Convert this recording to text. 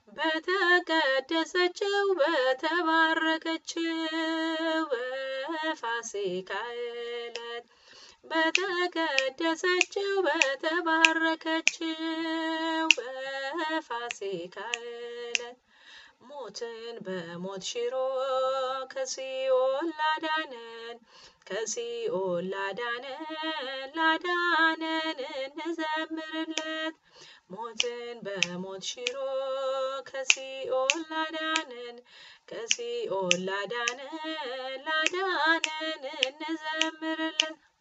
በተቀደሰችው በተባረከችው በፋሲካ ዕለት በተቀደሰችው በተባረከችው በፋሲካ ዕለት ሞትን በሞት ሽሮ ከሲኦል ላዳነን እንዘምርለት ሞትን በሞት ሽሮ ከሲኦል ላዳነን እንዘምርለት